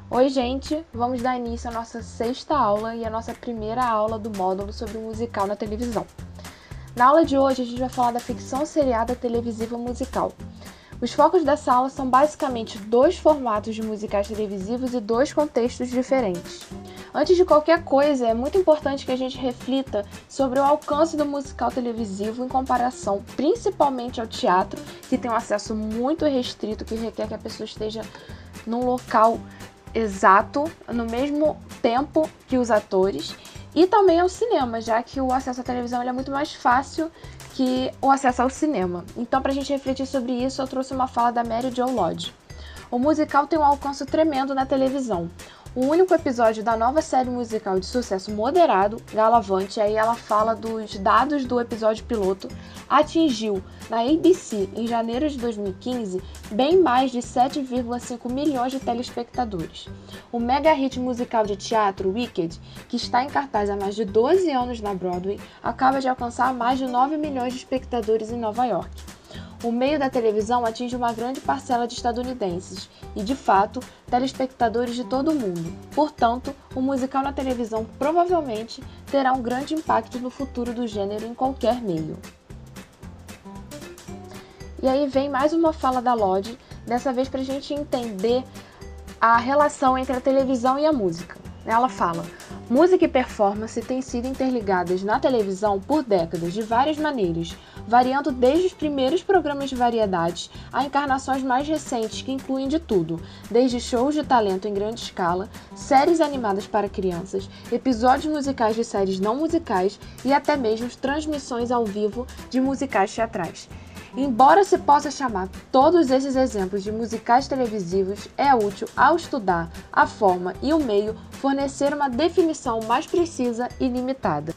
Oi, gente! Vamos dar início à nossa sexta aula e à nossa primeira aula do módulo sobre o musical na televisão. Na aula de hoje, a gente vai falar da ficção seriada televisiva musical. Os focos dessa aula são basicamente dois formatos de musicais televisivos e dois contextos diferentes. Antes de qualquer coisa, é muito importante que a gente reflita sobre o alcance do musical televisivo em comparação principalmente ao teatro, que tem um acesso muito restrito, que requer que a pessoa esteja num local exato, no mesmo tempo que os atores, e também ao cinema, já que o acesso à televisão é muito mais fácil que o acesso ao cinema. Então, para a gente refletir sobre isso, eu trouxe uma fala da Mary Jo Lodge. O musical tem um alcance tremendo na televisão. O único episódio da nova série musical de sucesso moderado, Galavante, aí ela fala dos dados do episódio piloto, atingiu na ABC em janeiro de 2015 bem mais de 7,5 milhões de telespectadores. O mega hit musical de teatro Wicked, que está em cartaz há mais de 12 anos na Broadway, acaba de alcançar mais de 9 milhões de espectadores em Nova York. O meio da televisão atinge uma grande parcela de estadunidenses e, de fato, telespectadores de todo o mundo. Portanto, o musical na televisão provavelmente terá um grande impacto no futuro do gênero em qualquer meio. E aí vem mais uma fala da Lodge, dessa vez para a gente entender a relação entre a televisão e a música. Ela fala: música e performance têm sido interligadas na televisão por décadas de várias maneiras, variando desde os primeiros programas de variedades a encarnações mais recentes que incluem de tudo, desde shows de talento em grande escala, séries animadas para crianças, episódios musicais de séries não musicais e até mesmo transmissões ao vivo de musicais teatrais. Embora se possa chamar todos esses exemplos de musicais televisivos, é útil, ao estudar a forma e o meio, fornecer uma definição mais precisa e limitada.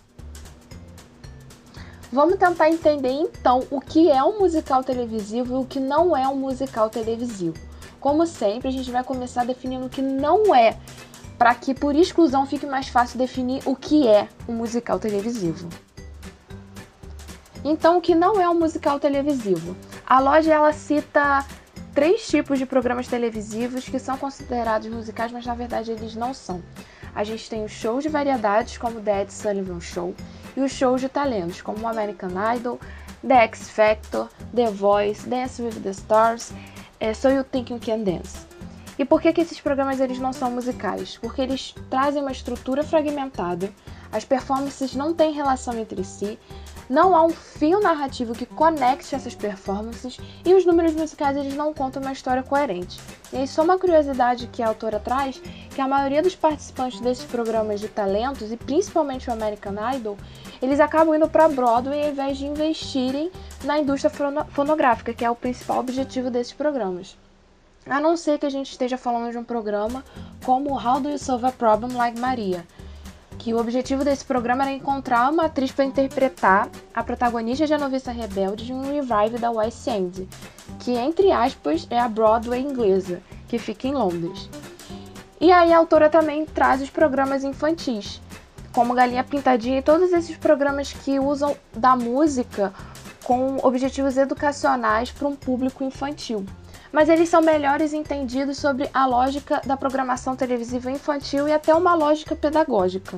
Vamos tentar entender então o que é um musical televisivo e o que não é um musical televisivo. Como sempre, a gente vai começar definindo o que não é, para que por exclusão fique mais fácil definir o que é um musical televisivo. Então, o que não é um musical televisivo? A Lodge ela cita 3 tipos de programas televisivos que são considerados musicais, mas na verdade eles não são. A gente tem os shows de variedades, como The Ed Sullivan Show, e os shows de talentos, como o American Idol, The X Factor, The Voice, Dance with the Stars, So You Think You Can Dance. E por que esses programas eles não são musicais? Porque eles trazem uma estrutura fragmentada, as performances não têm relação entre si, não há um fio narrativo que conecte essas performances e os números musicais eles não contam uma história coerente. E aí só uma curiosidade que a autora traz, que a maioria dos participantes desses programas de talentos, e principalmente o American Idol, eles acabam indo para Broadway ao invés de investirem na indústria fonográfica, que é o principal objetivo desses programas. A não ser que a gente esteja falando de um programa como How Do You Solve a Problem Like Maria, que o objetivo desse programa era encontrar uma atriz para interpretar a protagonista de A Noviça Rebelde de um revive da West End, que, entre aspas, é a Broadway inglesa, que fica em Londres. E aí a autora também traz os programas infantis, como Galinha Pintadinha e todos esses programas que usam da música com objetivos educacionais para um público infantil. Mas eles são melhores entendidos sobre a lógica da programação televisiva infantil e até uma lógica pedagógica.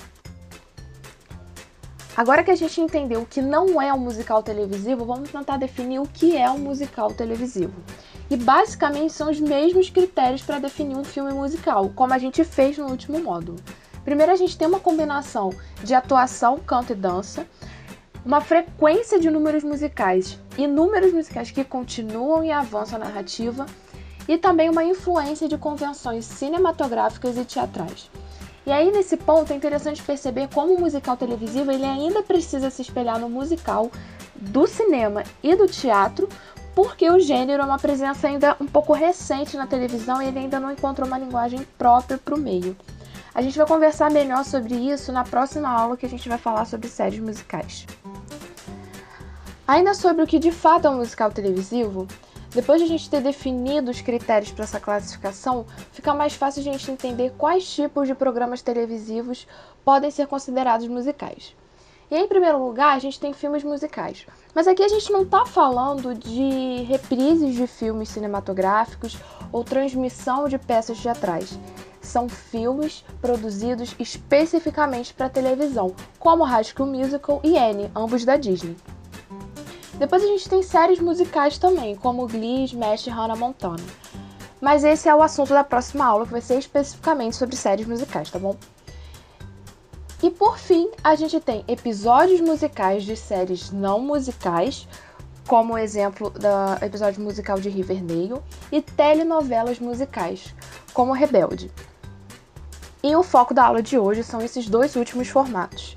Agora que a gente entendeu o que não é um musical televisivo, vamos tentar definir o que é um musical televisivo. E basicamente são os mesmos critérios para definir um filme musical, como a gente fez no último módulo. Primeiro a gente tem uma combinação de atuação, canto e dança, uma frequência de números musicais e números musicais que continuam e avançam a narrativa, e também uma influência de convenções cinematográficas e teatrais. E aí, nesse ponto, é interessante perceber como o musical televisivo ele ainda precisa se espelhar no musical do cinema e do teatro, porque o gênero é uma presença ainda um pouco recente na televisão e ele ainda não encontrou uma linguagem própria para o meio. A gente vai conversar melhor sobre isso na próxima aula, que a gente vai falar sobre séries musicais. Ainda sobre o que de fato é um musical televisivo, depois de a gente ter definido os critérios para essa classificação, fica mais fácil a gente entender quais tipos de programas televisivos podem ser considerados musicais. E aí, em primeiro lugar, a gente tem filmes musicais. Mas aqui a gente não está falando de reprises de filmes cinematográficos ou transmissão de peças teatrais. são filmes produzidos especificamente para televisão, como High School Musical e Annie, ambos da Disney. Depois a gente tem séries musicais também, como Glee, Smash e Hannah Montana. Mas esse é o assunto da próxima aula, que vai ser especificamente sobre séries musicais, tá bom? E por fim, a gente tem episódios musicais de séries não musicais, como o exemplo do episódio musical de Riverdale, e telenovelas musicais, como Rebelde. E o foco da aula de hoje são esses dois últimos formatos.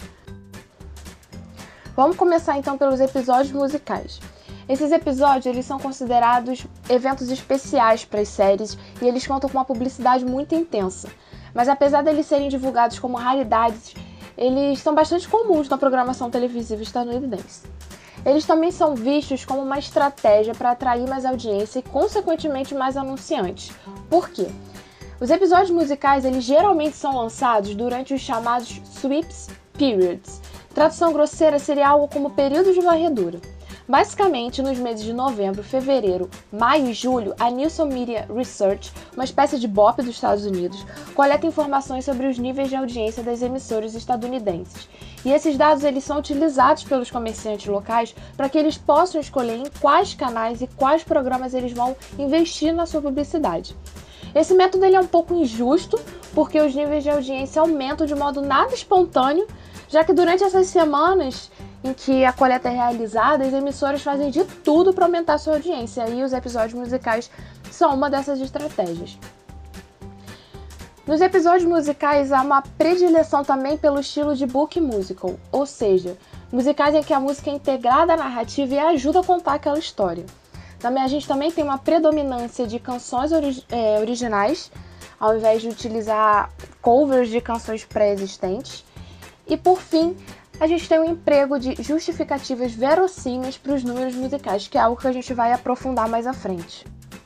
Vamos começar então pelos episódios musicais. Esses episódios eles são considerados eventos especiais para as séries e eles contam com uma publicidade muito intensa. Mas apesar de eles serem divulgados como raridades, eles são bastante comuns na programação televisiva estadunidense. Eles também são vistos como uma estratégia para atrair mais audiência e, consequentemente, mais anunciantes. Por quê? Os episódios musicais eles geralmente são lançados durante os chamados sweeps periods. Tradução grosseira seria algo como período de varredura. Basicamente, nos meses de novembro, fevereiro, maio e julho, a Nielsen Media Research, uma espécie de BOP dos Estados Unidos, coleta informações sobre os níveis de audiência das emissoras estadunidenses. E esses dados eles são utilizados pelos comerciantes locais para que eles possam escolher em quais canais e quais programas eles vão investir na sua publicidade. Esse método ele é um pouco injusto, porque os níveis de audiência aumentam de modo nada espontâneo, já que durante essas semanas em que a coleta é realizada, as emissoras fazem de tudo para aumentar sua audiência, e os episódios musicais são uma dessas estratégias. Nos episódios musicais há uma predileção também pelo estilo de book musical, ou seja, musicais em que a música é integrada à narrativa e ajuda a contar aquela história. A gente também tem uma predominância de canções originais, ao invés de utilizar covers de canções pré-existentes. E por fim, a gente tem um emprego de justificativas verossímeis para os números musicais, que é algo que a gente vai aprofundar mais à frente.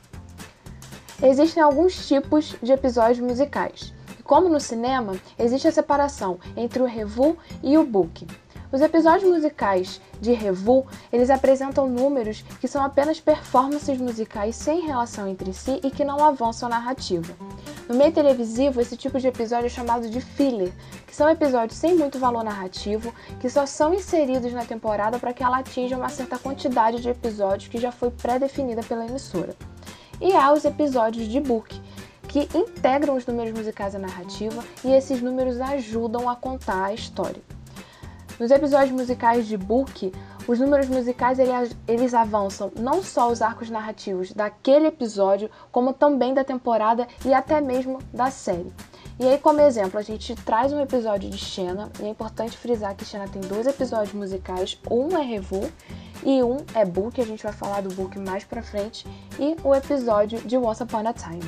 Existem alguns tipos de episódios musicais. E como no cinema, existe a separação entre o revue e o book. Os episódios musicais de revue, eles apresentam números que são apenas performances musicais sem relação entre si e que não avançam a narrativa. No meio televisivo, esse tipo de episódio é chamado de filler, que são episódios sem muito valor narrativo, que só são inseridos na temporada para que ela atinja uma certa quantidade de episódios que já foi pré-definida pela emissora. E há os episódios de book, que integram os números musicais à narrativa e esses números ajudam a contar a história. Nos episódios musicais de book, os números musicais eles avançam não só os arcos narrativos daquele episódio, como também da temporada e até mesmo da série. E aí, como exemplo, a gente traz um episódio de Xena, e é importante frisar que Xena tem 2 episódios musicais, um é revue e um é book, a gente vai falar do book mais pra frente, e o episódio de Once Upon a Time.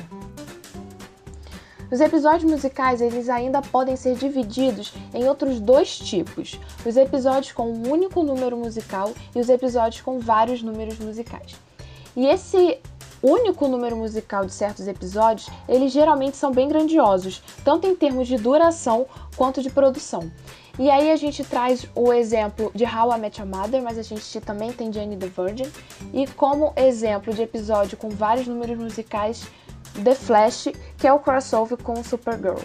Os episódios musicais eles ainda podem ser divididos em outros 2 tipos, os episódios com um único número musical e os episódios com vários números musicais. E esse único número musical de certos episódios, eles geralmente são bem grandiosos, tanto em termos de duração quanto de produção. E aí a gente traz o exemplo de How I Met Your Mother, mas a gente também tem Jane the Virgin, e como exemplo de episódio com vários números musicais, The Flash, que é o crossover com Supergirl.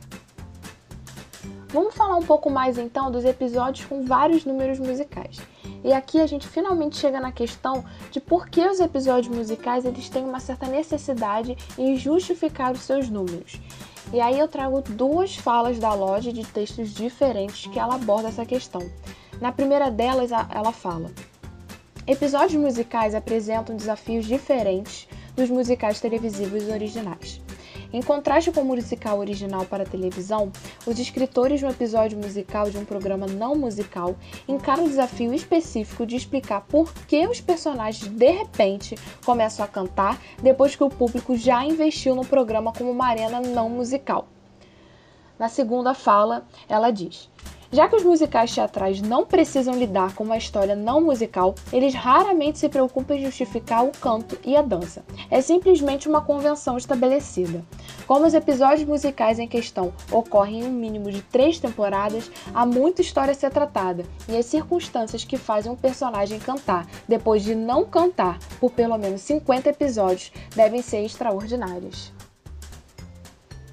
Vamos falar um pouco mais então dos episódios com vários números musicais. E aqui a gente finalmente chega na questão de por que os episódios musicais eles têm uma certa necessidade em justificar os seus números. E aí eu trago 2 falas da Lodge de textos diferentes que ela aborda essa questão. Na primeira delas, ela fala: episódios musicais apresentam desafios diferentes dos musicais televisivos originais. Em contraste com o musical original para a televisão, os escritores de um episódio musical de um programa não musical encaram um desafio específico de explicar por que os personagens de repente começam a cantar depois que o público já investiu no programa como uma arena não musical. Na segunda fala, ela diz: já que os musicais teatrais não precisam lidar com uma história não musical, eles raramente se preocupam em justificar o canto e a dança. É simplesmente uma convenção estabelecida. Como os episódios musicais em questão ocorrem em um mínimo de 3 temporadas, há muita história a ser tratada, e as circunstâncias que fazem um personagem cantar depois de não cantar por pelo menos 50 episódios devem ser extraordinárias.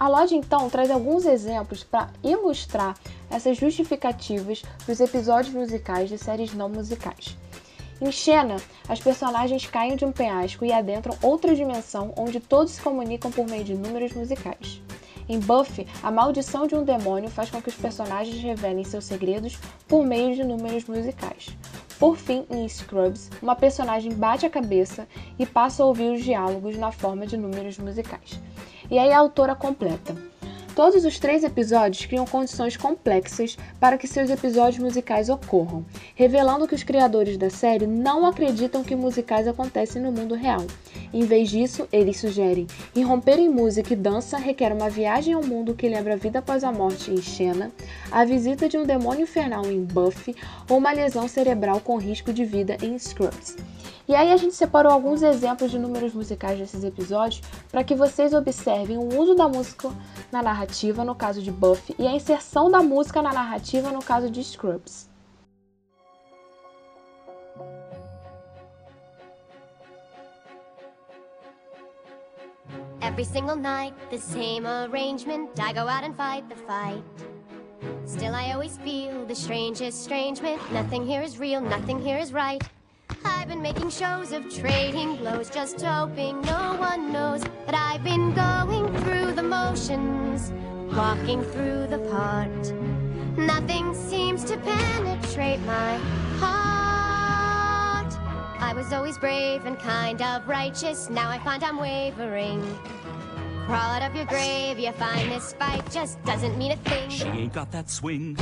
A Lodge, então, traz alguns exemplos para ilustrar essas justificativas dos episódios musicais de séries não musicais. Em Xena, as personagens caem de um penhasco e adentram outra dimensão onde todos se comunicam por meio de números musicais. Em Buffy, a maldição de um demônio faz com que os personagens revelem seus segredos por meio de números musicais. Por fim, em Scrubs, uma personagem bate a cabeça e passa a ouvir os diálogos na forma de números musicais. E aí a autora completa: todos os 3 episódios criam condições complexas para que seus episódios musicais ocorram, revelando que os criadores da série não acreditam que musicais acontecem no mundo real. Em vez disso, eles sugerem: irromper em música e dança requer uma viagem ao mundo que lembra a vida após a morte em Xena, a visita de um demônio infernal em Buffy ou uma lesão cerebral com risco de vida em Scrubs. E aí a gente separou alguns exemplos de números musicais desses episódios para que vocês observem o uso da música na narrativa, no caso de Buffy, e a inserção da música na narrativa, no caso de Scrubs. Every single night, the same arrangement. I go out and fight the fight. Still I always feel the strangest estrangement. Nothing here is real, nothing here is right. I've been making shows of trading blows, just hoping no one knows that I've been going through the motions, walking through the part. Nothing seems to penetrate my heart. I was always brave and kind of righteous, now I find I'm wavering. Crawl out of your grave, you find this fight just doesn't mean a thing. She ain't got that swing.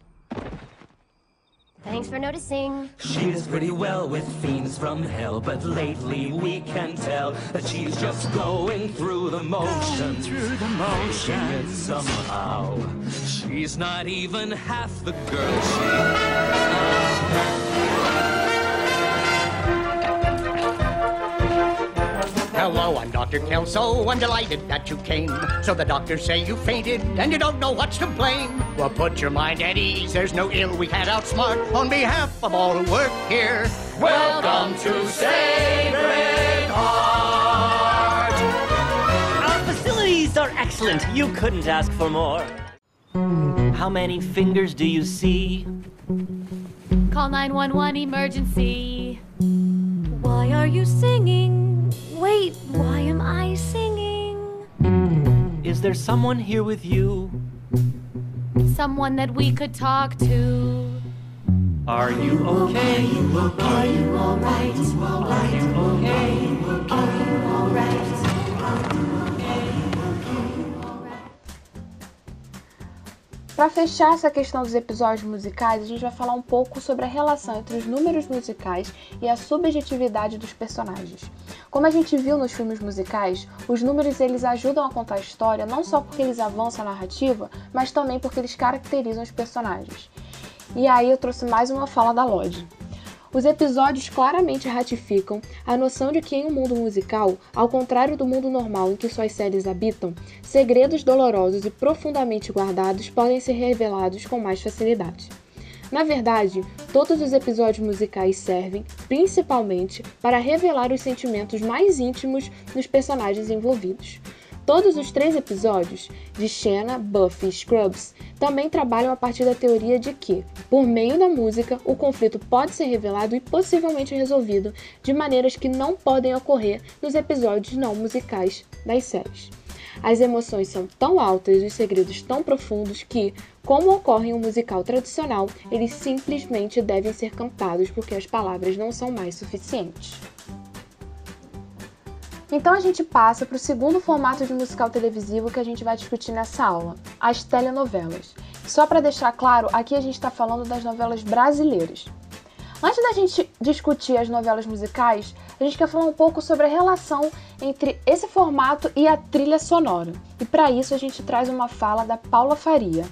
Thanks for noticing. She does pretty well with fiends from hell, but lately we can tell that she's just going through the motions. And somehow she's not even half the girl Hello, I'm Dr. Kelso. I'm delighted that you came. So the doctors say you fainted and you don't know what's to blame. Well, put your mind at ease. There's no ill we can't outsmart. On behalf of all who work here, welcome to Sacred Heart. Our facilities are excellent. You couldn't ask for more. How many fingers do you see? Call 911 emergency. Why are you singing? Wait, why am I singing? Is there someone here with you? Someone that we could talk to. Are you okay? Are you alright? Are you okay? Are you alright? Para fechar essa questão dos episódios musicais, a gente vai falar um pouco sobre a relação entre os números musicais e a subjetividade dos personagens. Como a gente viu nos filmes musicais, os números eles ajudam a contar a história não só porque eles avançam a narrativa, mas também porque eles caracterizam os personagens. E aí eu trouxe mais uma fala da Lodge. Os episódios claramente ratificam a noção de que em um mundo musical, ao contrário do mundo normal em que suas séries habitam, segredos dolorosos e profundamente guardados podem ser revelados com mais facilidade. Na verdade, todos os episódios musicais servem, principalmente, para revelar os sentimentos mais íntimos dos personagens envolvidos. Todos os 3 episódios, de Xena, Buffy e Scrubs, também trabalham a partir da teoria de que, por meio da música, o conflito pode ser revelado e possivelmente resolvido de maneiras que não podem ocorrer nos episódios não musicais das séries. As emoções são tão altas e os segredos tão profundos que, como ocorre em um musical tradicional, eles simplesmente devem ser cantados porque as palavras não são mais suficientes. Então a gente passa para o segundo formato de musical televisivo que a gente vai discutir nessa aula, as telenovelas. Só para deixar claro, aqui a gente está falando das novelas brasileiras. Antes da gente discutir as novelas musicais, a gente quer falar um pouco sobre a relação entre esse formato e a trilha sonora. E para isso a gente traz uma fala da Paula Faria.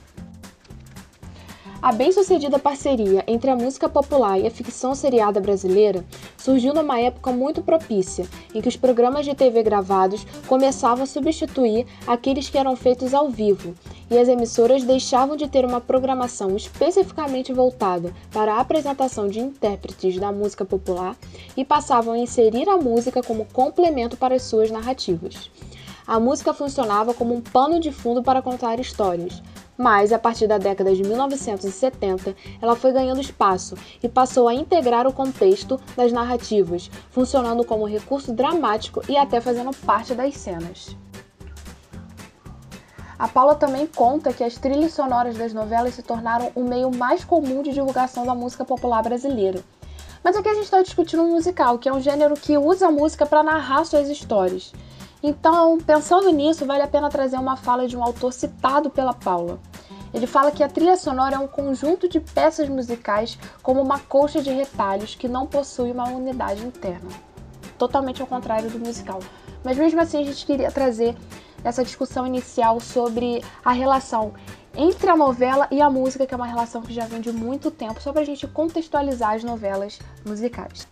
A bem-sucedida parceria entre a música popular e a ficção seriada brasileira surgiu numa época muito propícia, em que os programas de TV gravados começavam a substituir aqueles que eram feitos ao vivo, e as emissoras deixavam de ter uma programação especificamente voltada para a apresentação de intérpretes da música popular e passavam a inserir a música como complemento para as suas narrativas. a música funcionava como um pano de fundo para contar histórias. Mas, a partir da década de 1970, ela foi ganhando espaço e passou a integrar o contexto das narrativas, funcionando como recurso dramático e até fazendo parte das cenas. A Paula também conta que as trilhas sonoras das novelas se tornaram o meio mais comum de divulgação da música popular brasileira. Mas aqui a gente está discutindo um musical, que é um gênero que usa a música para narrar suas histórias. Então, pensando nisso, vale a pena trazer uma fala de um autor citado pela Paula. Ele fala que a trilha sonora é um conjunto de peças musicais como uma colcha de retalhos que não possui uma unidade interna. Totalmente ao contrário do musical. Mas mesmo assim a gente queria trazer essa discussão inicial sobre a relação entre a novela e a música, que é uma relação que já vem de muito tempo, só para a gente contextualizar as novelas musicais.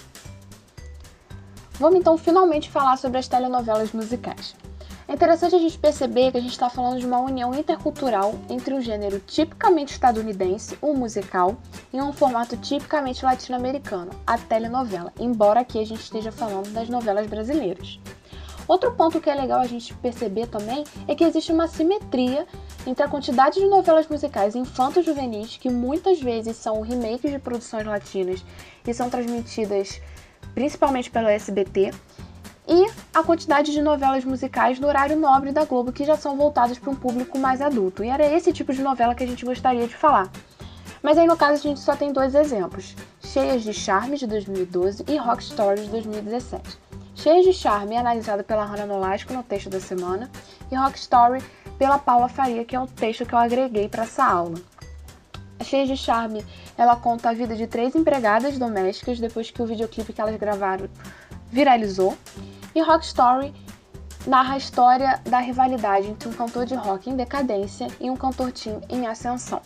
Vamos então finalmente falar sobre as telenovelas musicais. É interessante a gente perceber que a gente está falando de uma união intercultural entre um gênero tipicamente estadunidense, o musical, e um formato tipicamente latino-americano, a telenovela, embora aqui a gente esteja falando das novelas brasileiras. Outro ponto que é legal a gente perceber também é que existe uma simetria entre a quantidade de novelas musicais infanto-juvenis, que muitas vezes são remakes de produções latinas e são transmitidas principalmente pelo SBT, e a quantidade de novelas musicais no horário nobre da Globo, que já são voltadas para um público mais adulto. E era esse tipo de novela que a gente gostaria de falar. Mas aí no caso a gente só tem dois exemplos: Cheias de Charme, de 2012, e Rock Story, de 2017. Cheias de Charme é analisada pela Hannah Nolasco no texto da semana, e Rock Story pela Paula Faria, que é um texto que eu agreguei para essa aula. A Cheias de Charme, ela conta a vida de 3 empregadas domésticas depois que o videoclipe que elas gravaram viralizou. E Rock Story narra a história da rivalidade entre um cantor de rock em decadência e um cantor teen em ascensão.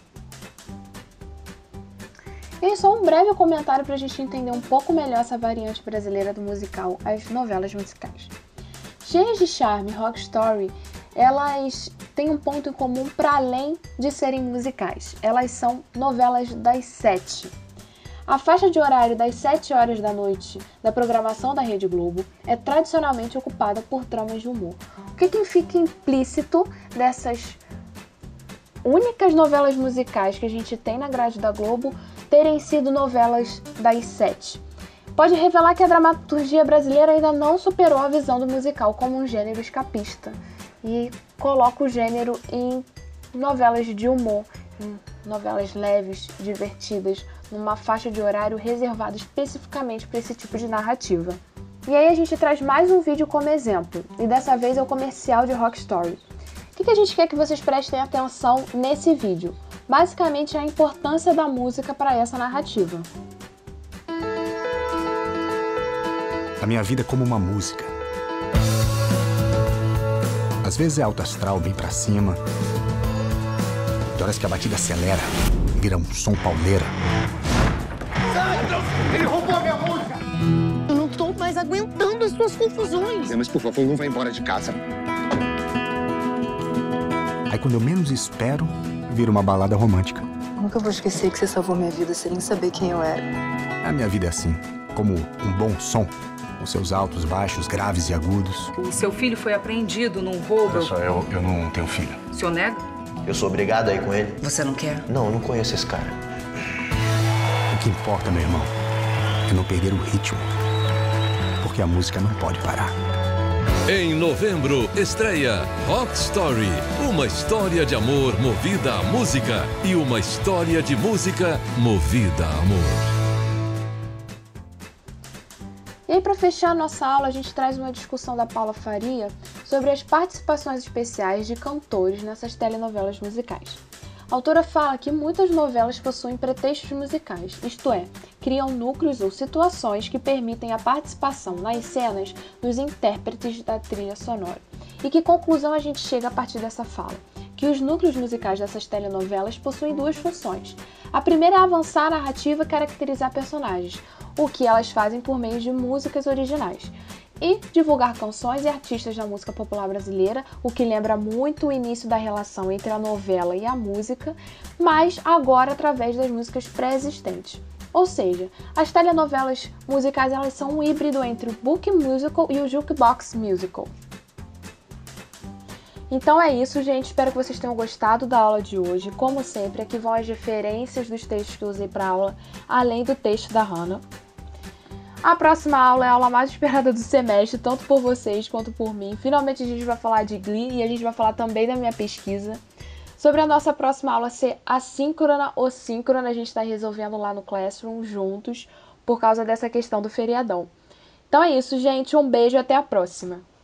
E só um breve comentário para a gente entender um pouco melhor essa variante brasileira do musical, as novelas musicais. Cheias de Charme e Rock Story, elas têm um ponto em comum para além de serem musicais. Elas são novelas das 7. A faixa de horário das 7 horas da noite da programação da Rede Globo é tradicionalmente ocupada por tramas de humor. O que fica implícito dessas únicas novelas musicais que a gente tem na grade da Globo terem sido novelas das 7? Pode revelar que a dramaturgia brasileira ainda não superou a visão do musical como um gênero escapista e coloca o gênero em novelas de humor, em novelas leves, divertidas, numa faixa de horário reservada especificamente para esse tipo de narrativa. E aí a gente traz mais um vídeo como exemplo, e dessa vez é o comercial de Rock Story. O que a gente quer que vocês prestem atenção nesse vídeo? Basicamente a importância da música para essa narrativa. A minha vida é como uma música. Às vezes é alto astral, bem pra cima. Tem horas que a batida acelera, vira um som pauleira. Ele roubou a minha música! Eu não tô mais aguentando as suas confusões. Mas por favor, não vá embora de casa. Aí quando eu menos espero, vira uma balada romântica. Nunca vou esquecer que você salvou minha vida sem nem saber quem eu era. A minha vida é assim, como um bom som, com seus altos, baixos, graves e agudos. O seu filho foi apreendido num roubo. Pessoal, eu não tenho filho. O senhor nega? Eu sou obrigado a ir com ele. Você não quer? Não, eu não conheço esse cara. O que importa, meu irmão, é não perder o ritmo. Porque a música não pode parar. Em novembro, estreia Rock Story, uma história de amor movida à música e uma história de música movida a amor. E aí, para fechar a nossa aula, a gente traz uma discussão da Paula Faria sobre as participações especiais de cantores nessas telenovelas musicais. A autora fala que muitas novelas possuem pretextos musicais, isto é, criam núcleos ou situações que permitem a participação nas cenas dos intérpretes da trilha sonora. E que conclusão a gente chega a partir dessa fala? Que os núcleos musicais dessas telenovelas possuem 2 funções. A primeira é avançar a narrativa e caracterizar personagens, o que elas fazem por meio de músicas originais. E divulgar canções e artistas da música popular brasileira, o que lembra muito o início da relação entre a novela e a música, mas agora através das músicas pré-existentes. Ou seja, as telenovelas musicais elas são um híbrido entre o book musical e o jukebox musical. Então é isso, gente. Espero que vocês tenham gostado da aula de hoje. Como sempre, aqui vão as referências dos textos que eu usei para aula, além do texto da Hannah. A próxima aula é a aula mais esperada do semestre, tanto por vocês quanto por mim. Finalmente a gente vai falar de Glee e a gente vai falar também da minha pesquisa. Sobre a nossa próxima aula ser assíncrona ou síncrona, a gente está resolvendo lá no Classroom juntos, por causa dessa questão do feriadão. Então é isso, gente. Um beijo e até a próxima.